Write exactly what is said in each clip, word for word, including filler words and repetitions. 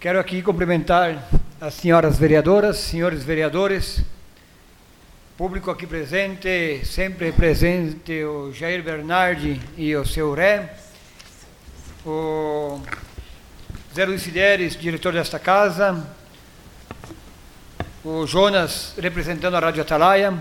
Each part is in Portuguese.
Quero aqui cumprimentar as senhoras vereadoras, senhores vereadores, público aqui presente, sempre presente o Jair Bernardi e o seu Ré, o Zé Luiz Fidelis, diretor desta casa, o Jonas, representando a Rádio Atalaia,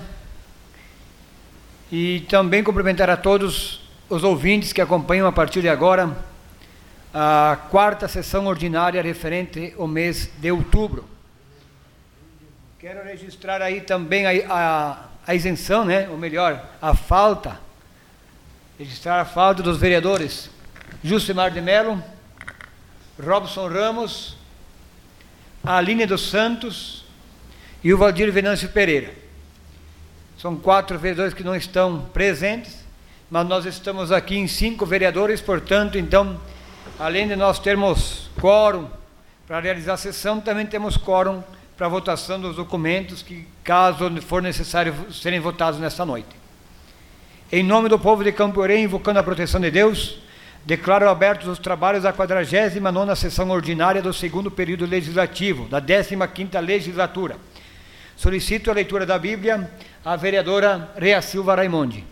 e também cumprimentar a todos os ouvintes que acompanham a partir de agora a quarta sessão ordinária referente ao mês de outubro. Quero registrar aí também a, a, a isenção, né? Ou melhor, a falta, registrar a falta dos vereadores Juscimar de Mello, Robson Ramos, a Aline dos Santos e o Valdir Venâncio Pereira. São quatro vereadores que não estão presentes, mas nós estamos aqui em cinco vereadores, portanto, então, além de nós termos quórum para realizar a sessão, também temos quórum para a votação dos documentos que, caso for necessário, serem votados nesta noite. Em nome do povo de Camporê, invocando a proteção de Deus, declaro abertos os trabalhos da quadragésima nona sessão ordinária do segundo período legislativo, da décima quinta legislatura. Solicito a leitura da Bíblia à vereadora Rea Silva Raimondi.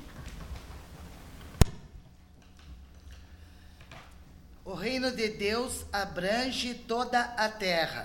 O reino de Deus abrange toda a terra.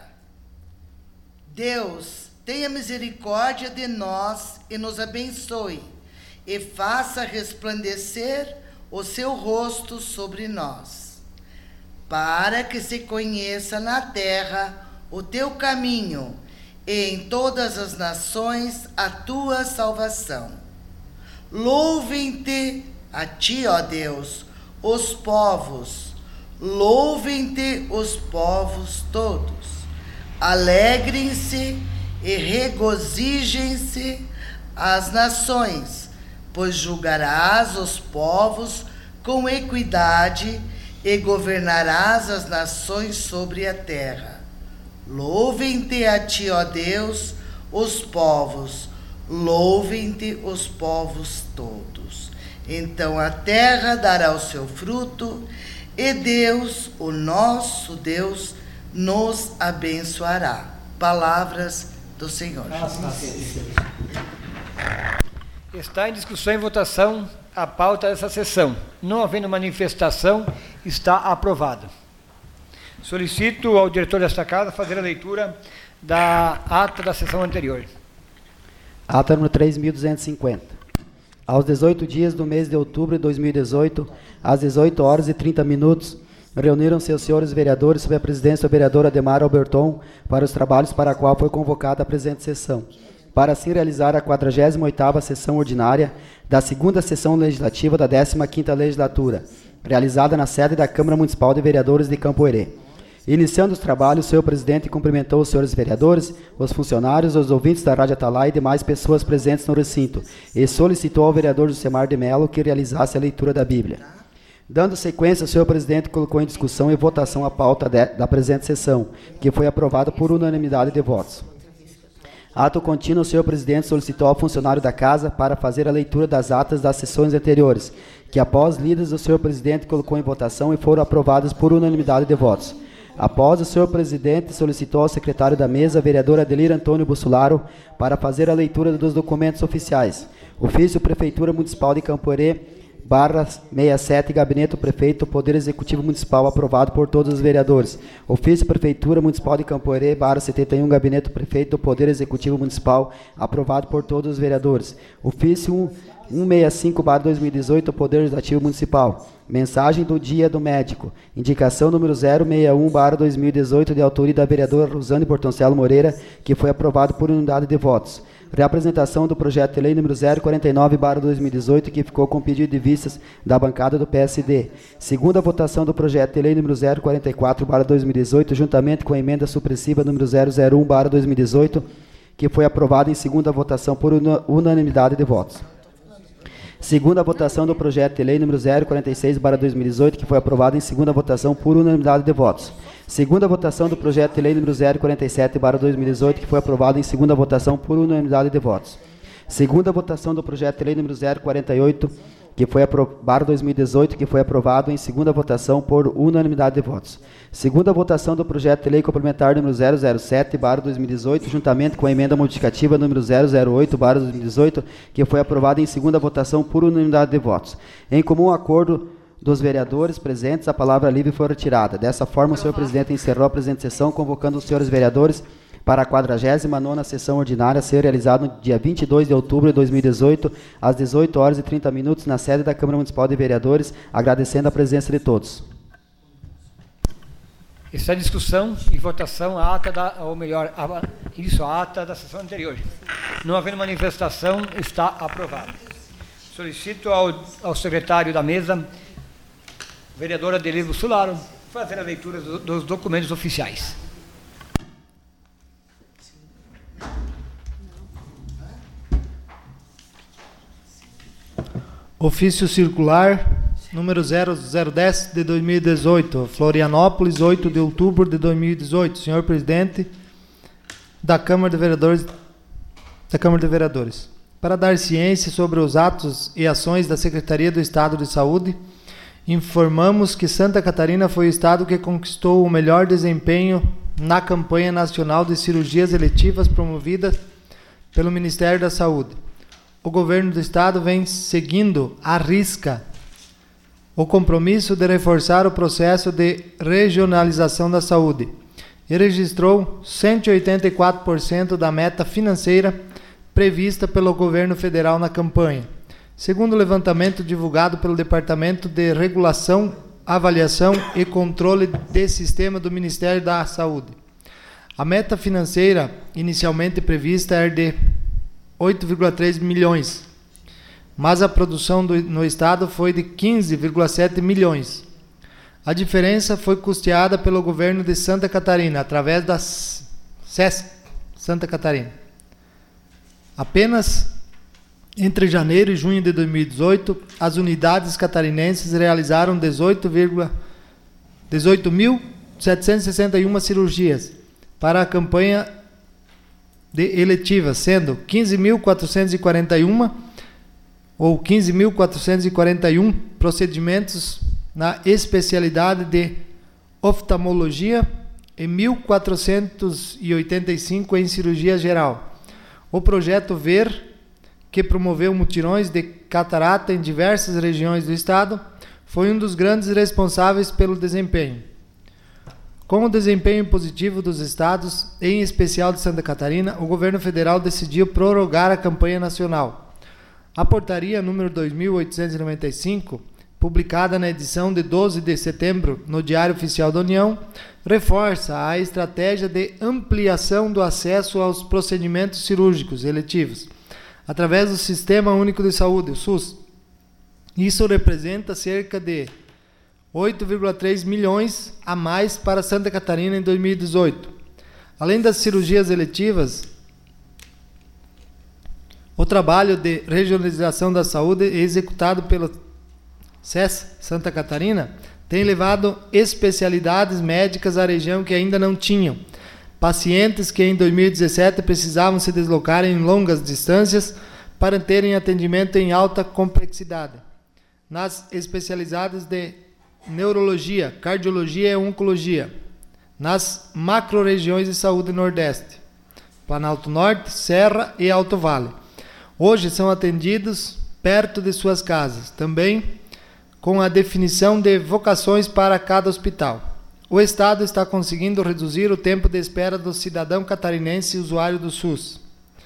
Deus, tenha misericórdia de nós e nos abençoe, e faça resplandecer o seu rosto sobre nós, para que se conheça na terra o teu caminho, e em todas as nações a tua salvação. Louvem-te a ti, ó Deus, os povos, louvem-te os povos todos. Alegrem-se e regozijem-se as nações, pois julgarás os povos com equidade e governarás as nações sobre a terra. Louvem-te a ti, ó Deus, os povos, louvem-te os povos todos. Então a terra dará o seu fruto, e Deus, o nosso Deus, nos abençoará. Palavras do Senhor. Está em discussão e votação a pauta dessa sessão. Não havendo manifestação, está aprovada. Solicito ao diretor desta casa fazer a leitura da ata da sessão anterior. Ata número três mil duzentos e cinquenta. Aos dezoito dias do mês de outubro de dois mil e dezoito, às dezoito horas e trinta minutos, reuniram-se os senhores vereadores sob a presidência do vereador Ademar Alberton para os trabalhos para a qual foi convocada a presente sessão, para assim realizar a quadragésima oitava sessão ordinária da segunda sessão legislativa da décima quinta legislatura, realizada na sede da Câmara Municipal de Vereadores de Camporê. Iniciando os trabalhos, o senhor presidente cumprimentou os senhores vereadores, os funcionários, os ouvintes da Rádio Atalaia e demais pessoas presentes no recinto, e solicitou ao vereador Juscimar de Mello que realizasse a leitura da Bíblia. Dando sequência, o senhor presidente colocou em discussão e votação a pauta de, da presente sessão, que foi aprovada por unanimidade de votos. Ato contínuo, o senhor presidente solicitou ao funcionário da casa para fazer a leitura das atas das sessões anteriores, que após lidas o senhor presidente colocou em votação e foram aprovadas por unanimidade de votos. Após, o senhor presidente solicitou ao secretário da mesa, vereador Adelir Antônio Bussolaro, para fazer a leitura dos documentos oficiais. Ofício Prefeitura Municipal de Camporê, barra sessenta e sete, Gabinete do Prefeito, Poder Executivo Municipal, aprovado por todos os vereadores. Ofício Prefeitura Municipal de Camporê, barra setenta e um, Gabinete do Prefeito, Poder Executivo Municipal, aprovado por todos os vereadores. Ofício cento e sessenta e cinco, barra dois mil e dezoito, Poder Legislativo Municipal. Mensagem do Dia do Médico. Indicação número zero sessenta e um, barra dois mil e dezoito, de autoria da vereadora Rosane Bortoncelo Moreira, que foi aprovado por unanimidade de votos. Reapresentação do projeto de lei número zero quarenta e nove, barra dois mil e dezoito, que ficou com pedido de vistas da bancada do P S D. Segunda votação do projeto de lei número zero quarenta e quatro, barra dois mil e dezoito, juntamente com a emenda supressiva número zero zero um, barra dois mil e dezoito, que foi aprovada em segunda votação por unanimidade de votos. Segunda votação do projeto de lei número zero quarenta e seis, barra dois mil e dezoito, que foi aprovado em segunda votação por unanimidade de votos. Segunda votação do projeto de lei número zero quarenta e sete, barra dois mil e dezoito, que foi aprovado em segunda votação por unanimidade de votos. Segunda votação do projeto de lei número zero quarenta e oito, que foi aprovado dois mil e dezoito, que foi aprovado em segunda votação por unanimidade de votos. Segunda votação do projeto de lei complementar número zero zero sete barra dois mil e dezoito, juntamente com a emenda modificativa número zero zero oito barra dois mil e dezoito, que foi aprovada em segunda votação por unanimidade de votos. Em comum acordo dos vereadores presentes, a palavra livre foi retirada. Dessa forma, o senhor presidente encerrou a presente sessão, convocando os senhores vereadores para a quadragésima nona sessão ordinária a ser realizada no dia vinte e dois de outubro de dois mil e dezoito, às dezoito horas e trinta minutos, na sede da Câmara Municipal de Vereadores, agradecendo a presença de todos. Está em discussão e votação a ata da, ou melhor, a, isso, a ata da sessão anterior. Não havendo manifestação, está aprovado. Solicito ao, ao secretário da mesa, vereadora Adelino Sularo, fazer a leitura do, dos documentos oficiais. Ofício circular número zero zero dez de dois mil e dezoito, Florianópolis, oito de outubro de dois mil e dezoito. Senhor presidente da Câmara de Vereadores, da Câmara de Vereadores, para dar ciência sobre os atos e ações da Secretaria do Estado de Saúde, informamos que Santa Catarina foi o estado que conquistou o melhor desempenho na campanha nacional de cirurgias eletivas promovida pelo Ministério da Saúde. O governo do estado vem seguindo à risca o compromisso de reforçar o processo de regionalização da saúde e registrou cento e oitenta e quatro por cento da meta financeira prevista pelo governo federal na campanha, segundo o levantamento divulgado pelo Departamento de Regulação, Avaliação e Controle de Sistema do Ministério da Saúde. A meta financeira inicialmente prevista era de oito vírgula três milhões, mas a produção do, no estado foi de quinze vírgula sete milhões. A diferença foi custeada pelo governo de Santa Catarina, através da S E S C Santa Catarina. Apenas entre janeiro e junho de dois mil e dezoito, as unidades catarinenses realizaram dezoito mil setecentos e sessenta e uma cirurgias para a campanha de eletivas, sendo quinze mil quatrocentos e quarenta e um ou quinze mil quatrocentos e quarenta e um procedimentos na especialidade de oftalmologia e mil quatrocentos e oitenta e cinco em cirurgia geral. O projeto VER, que promoveu mutirões de catarata em diversas regiões do estado, foi um dos grandes responsáveis pelo desempenho. Com o desempenho positivo dos estados, em especial de Santa Catarina, o governo federal decidiu prorrogar a campanha nacional. A portaria número dois mil oitocentos e noventa e cinco, publicada na edição de doze de setembro no Diário Oficial da União, reforça a estratégia de ampliação do acesso aos procedimentos cirúrgicos eletivos, através do Sistema Único de Saúde, o SUS. Isso representa cerca de oito vírgula três milhões a mais para Santa Catarina em dois mil e dezoito. Além das cirurgias eletivas, o trabalho de regionalização da saúde executado pelo S E S Santa Catarina tem levado especialidades médicas à região que ainda não tinham. Pacientes que em dois mil e dezessete precisavam se deslocar em longas distâncias para terem atendimento em alta complexidade. Nas especialidades de neurologia, cardiologia e oncologia, nas macro-regiões de saúde Nordeste, Planalto Norte, Serra e Alto Vale. Hoje são atendidos perto de suas casas, também com a definição de vocações para cada hospital. O Estado está conseguindo reduzir o tempo de espera do cidadão catarinense usuário do SUS.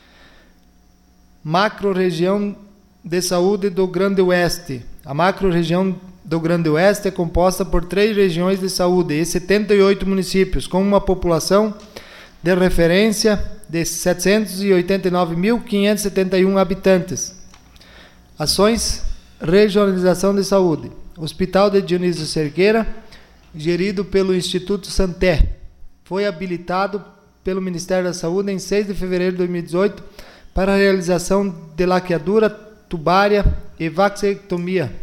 Macro-região de saúde do Grande Oeste. A macro-região do Grande Oeste é composta por três regiões de saúde e setenta e oito municípios, com uma população de referência de setecentos e oitenta e nove mil quinhentos e setenta e um habitantes. Ações: regionalização de saúde. Hospital de Dionísio Cerqueira, gerido pelo Instituto Santé, foi habilitado pelo Ministério da Saúde em seis de fevereiro de dois mil e dezoito para a realização de laqueadura tubária e vasectomia.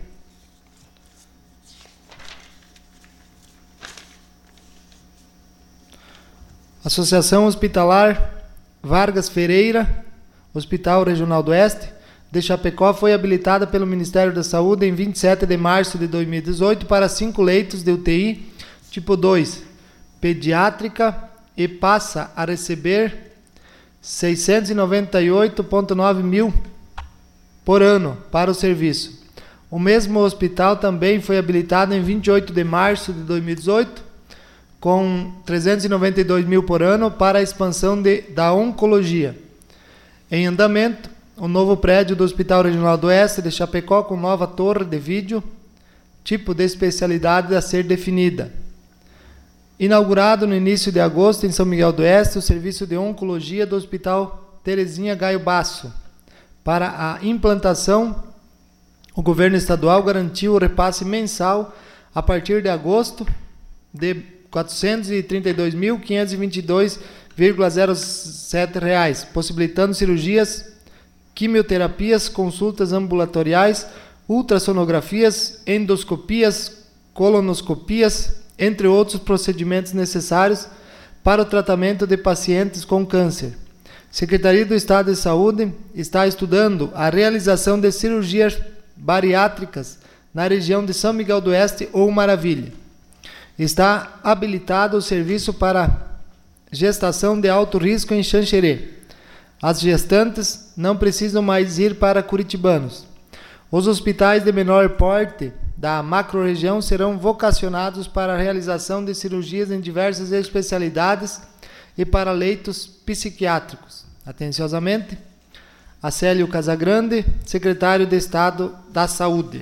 Associação Hospitalar Vargas Ferreira, Hospital Regional do Oeste, de Chapecó foi habilitada pelo Ministério da Saúde em vinte e sete de março de dois mil e dezoito para cinco leitos de U T I tipo dois, pediátrica, e passa a receber seiscentos e noventa e oito vírgula nove mil por ano para o serviço. O mesmo hospital também foi habilitado em vinte e oito de março de dois mil e dezoito, com trezentos e noventa e dois mil por ano para a expansão de, da oncologia. Em andamento, o novo prédio do Hospital Regional do Oeste de Chapecó, com nova torre de vídeo, tipo de especialidade a ser definida. Inaugurado no início de agosto em São Miguel do Oeste, o serviço de oncologia do Hospital Terezinha Gaio Basso. Para a implantação, o governo estadual garantiu o repasse mensal a partir de agosto de quatrocentos e trinta e dois mil, quinhentos e vinte e dois vírgula zero sete reais, possibilitando cirurgias, quimioterapias, consultas ambulatoriais, ultrassonografias, endoscopias, colonoscopias, entre outros procedimentos necessários para o tratamento de pacientes com câncer. Secretaria do Estado de Saúde está estudando a realização de cirurgias bariátricas na região de São Miguel do Oeste ou Maravilha. Está habilitado o serviço para gestação de alto risco em Xanxerê. As gestantes não precisam mais ir para Curitibanos. Os hospitais de menor porte da macro-região serão vocacionados para a realização de cirurgias em diversas especialidades e para leitos psiquiátricos. Atenciosamente, Acélio Casagrande, secretário de Estado da Saúde.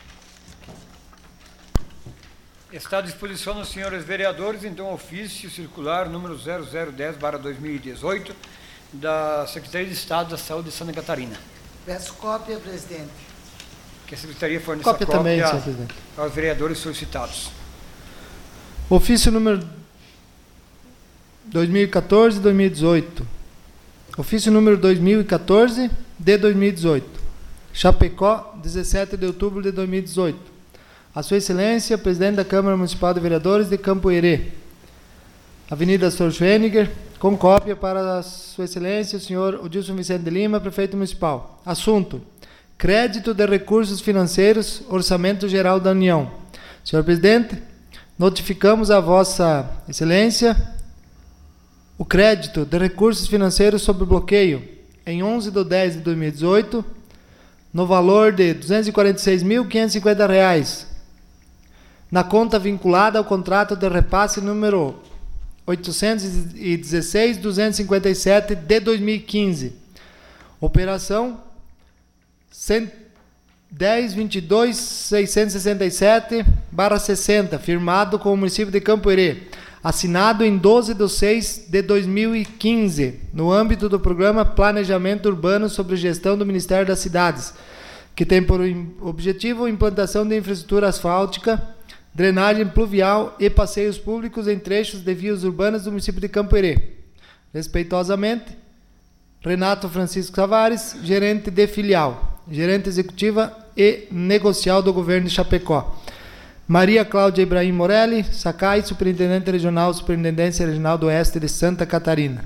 Está à disposição dos senhores vereadores, então, ofício circular número zero zero dez barra dois mil e dezoito da Secretaria de Estado da Saúde de Santa Catarina. Peço cópia, presidente. Que a Secretaria forneça Cópia, cópia também, senhor presidente, aos vereadores solicitados. Ofício número dois mil e quatorze, dois mil e dezoito. Ofício número dois mil e quatorze de dois mil e dezoito. Chapecó, dezessete de outubro de dois mil e dezoito. A Sua Excelência, Presidente da Câmara Municipal de Vereadores de Campo Herê, Avenida Sor Schweniger, com cópia para a Sua Excelência, o senhor Odilson Vicente de Lima, Prefeito Municipal. Assunto: crédito de recursos financeiros, Orçamento Geral da União. Senhor Presidente, notificamos a Vossa Excelência o crédito de recursos financeiros sob bloqueio em onze de dez de dois mil e dezoito, no valor de duzentos e quarenta e seis mil, quinhentos e cinquenta reais, na conta vinculada ao contrato de repasse número oitocentos e dezesseis, duzentos e cinquenta e sete de dois mil e quinze. Operação cento e dez, vinte e dois, seiscentos e sessenta e sete barra sessenta, firmado com o município de Campo Herê, assinado em doze de seis de dois mil e quinze, no âmbito do programa Planejamento Urbano sobre Gestão do Ministério das Cidades, que tem por objetivo a implantação de infraestrutura asfáltica, drenagem pluvial e passeios públicos em trechos de vias urbanas do município de Campo Herê. Respeitosamente, Renato Francisco Tavares, gerente de filial, gerente executiva e negocial do governo de Chapecó. Maria Cláudia Ibrahim Morelli, Sacai, Superintendente Regional, Superintendência Regional do Oeste de Santa Catarina.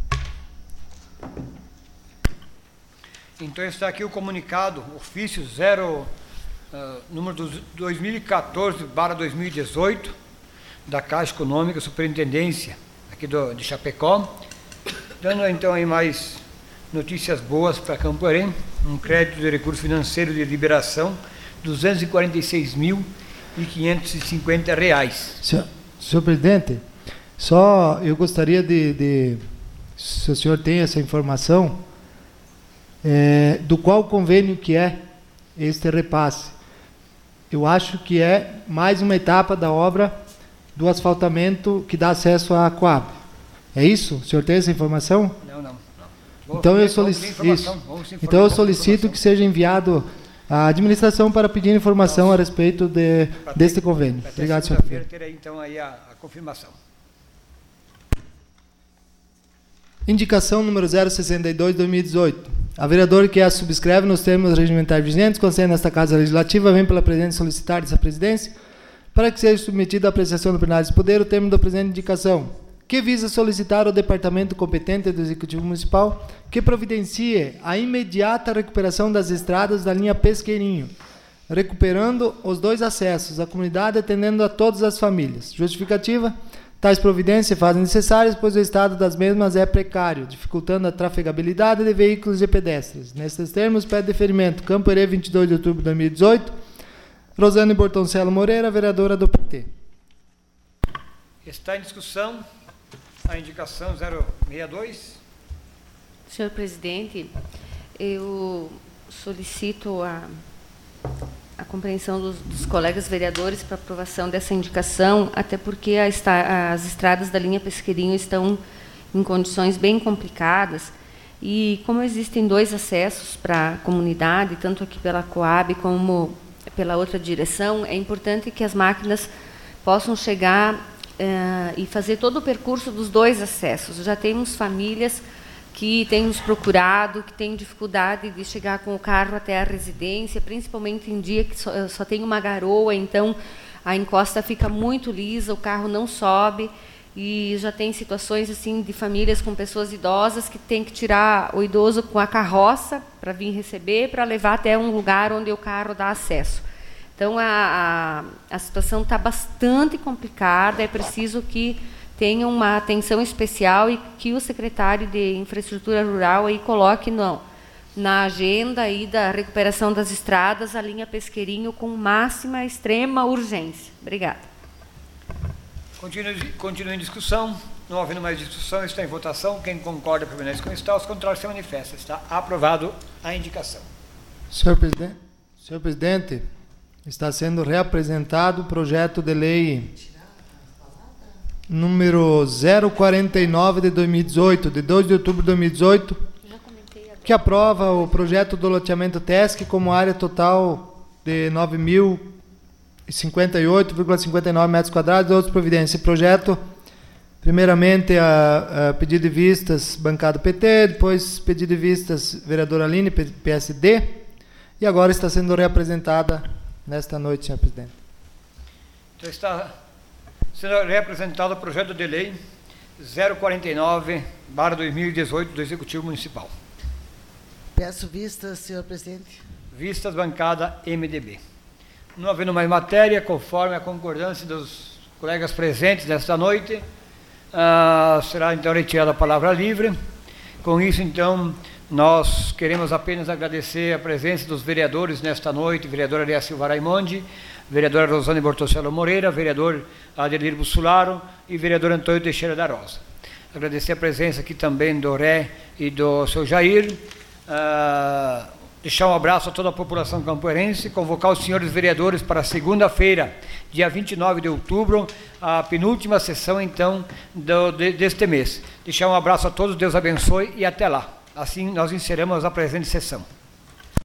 Então está aqui o comunicado, ofício zero, uh, número dois mil e quatorze barra dois mil e dezoito, da Caixa Econômica, Superintendência aqui do, de Chapecó, dando então aí mais notícias boas para Campo Herê, um crédito de recurso financeiro de liberação, duzentos e quarenta e seis mil e quinhentos e cinquenta reais. Senhor, senhor presidente, só eu gostaria de, de, se o senhor tem essa informação, é, do qual convênio que é este repasse. Eu acho que é mais uma etapa da obra do asfaltamento que dá acesso à Coab. É isso? O senhor tem essa informação? Não, não. não. Vou, então, eu vamos solicito, isso. então eu solicito que seja enviado a administração para pedir informação a respeito de, deste convênio. Obrigado, senhor presidente. Ter aí, então, aí a, a confirmação. Indicação número zero sessenta e dois, dois mil e dezoito. A vereadora que a subscreve nos termos regimentais vigentes, concedendo esta Casa Legislativa, vem pela presente solicitar dessa presidência para que seja submetido à apreciação do plenário de poder o termo da presente indicação. que visa solicitar ao departamento competente do Executivo Municipal que providencie a imediata recuperação das estradas da linha Pesqueirinho, recuperando os dois acessos à comunidade, atendendo a todas as famílias. Justificativa: tais providências se fazem necessárias, pois o estado das mesmas é precário, dificultando a trafegabilidade de veículos e pedestres. Nesses termos, pede deferimento Campo Herê, vinte e dois de outubro de dois mil e dezoito. Rosane Bortoncelo Moreira, vereadora do P T. Está em discussão a indicação zero seis dois. Senhor presidente, eu solicito a, a compreensão dos, dos colegas vereadores para aprovação dessa indicação, até porque a esta, as estradas da linha Pesqueirinho estão em condições bem complicadas, e como existem dois acessos para a comunidade, tanto aqui pela Coab como pela outra direção, é importante que as máquinas possam chegar Uh, e fazer todo o percurso dos dois acessos. Já temos famílias que têm nos procurado, que têm dificuldade de chegar com o carro até a residência, principalmente em dia que só, só tem uma garoa, então a encosta fica muito lisa, o carro não sobe, e já tem situações assim de famílias com pessoas idosas que tem que tirar o idoso com a carroça para vir receber, para levar até um lugar onde o carro dá acesso. Então, a, a, a situação está bastante complicada, é preciso que tenha uma atenção especial e que o secretário de Infraestrutura Rural aí coloque no, na agenda aí da recuperação das estradas a linha Pesqueirinho com máxima, extrema urgência. Obrigada. Continua, continua em discussão. Não havendo mais discussão, está em votação. Quem concorda, permanece como está. Os contrários se manifestam. Está aprovado a indicação. Senhor presidente, senhor presidente, está sendo reapresentado o projeto de lei número zero quarenta e nove de dois mil e dezoito, de dois de outubro de dois mil e dezoito, que aprova o projeto do loteamento T E S C como área total de nove mil e cinquenta e oito vírgula cinquenta e nove metros quadrados e outras providências. Esse projeto, primeiramente, a, a pedido de vistas, bancada P T, depois pedido de vistas, vereadora Aline, P S D, e agora está sendo reapresentada nesta noite, senhor presidente. Então está sendo reapresentado o projeto de lei zero quarenta e nove barra dois mil e dezoito do Executivo Municipal. Peço vistas, senhor presidente. Vistas, bancada M D B. Não havendo mais matéria, conforme a concordância dos colegas presentes nesta noite, ah, será então retirada a palavra livre. Com isso, então, nós queremos apenas agradecer a presença dos vereadores nesta noite, vereadora Lea Silva Raimondi, vereadora Rosane Bortoncelo Moreira, vereador Adelir Bussolaro e vereador Antônio Teixeira da Rosa. Agradecer a presença aqui também do Ré e do seu Jair, uh, deixar um abraço a toda a população campoerense, convocar os senhores vereadores para segunda-feira, dia vinte e nove de outubro, a penúltima sessão, então, do, de, deste mês. Deixar um abraço a todos, Deus abençoe e até lá. Assim, nós encerramos a presente sessão.